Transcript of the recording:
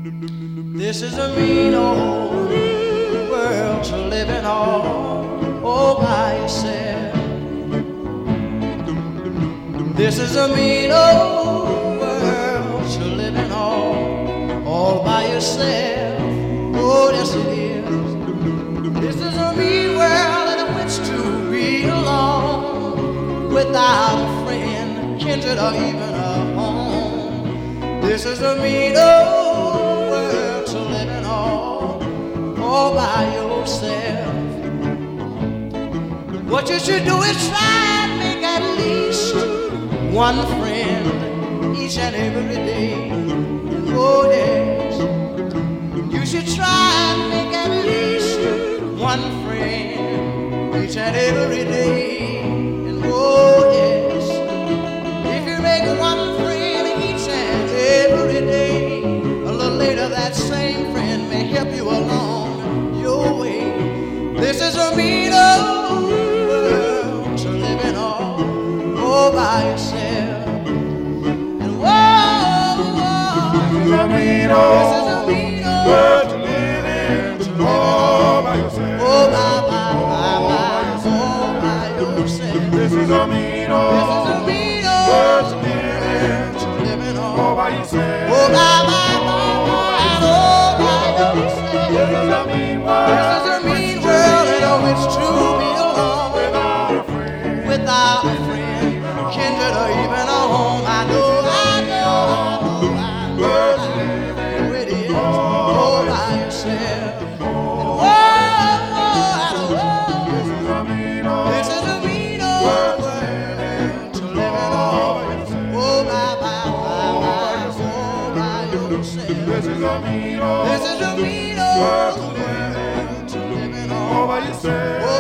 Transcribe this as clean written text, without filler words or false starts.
This is a mean old world to live in all by yourself. This is a mean old world to live in all by yourself. Oh, yes it is. This is a mean world in which to be alone without a friend, kindred, or even a home. This is a mean old world to live in all by yourself. What you should do is try and make at least one friend each and every day. Oh yes, you should try and make at least one friend each and every day. And oh yes, if you make one friend each and every day, a little later that same friend may help you along your way. This is a mean old world to live in all by yourself. And whoa, this is a mean old world to live in all by yourself. All by yourself. This is a mean old world to live in all by yourself. All by yourself. This is a mean world. This is a mean world in which to be alone without a friend, kindred, or even a home. I know it is all by yourself. This is a mean This is a mean old world to live in all by yourself. This is a mean This is a mean old world to live in all by yourself.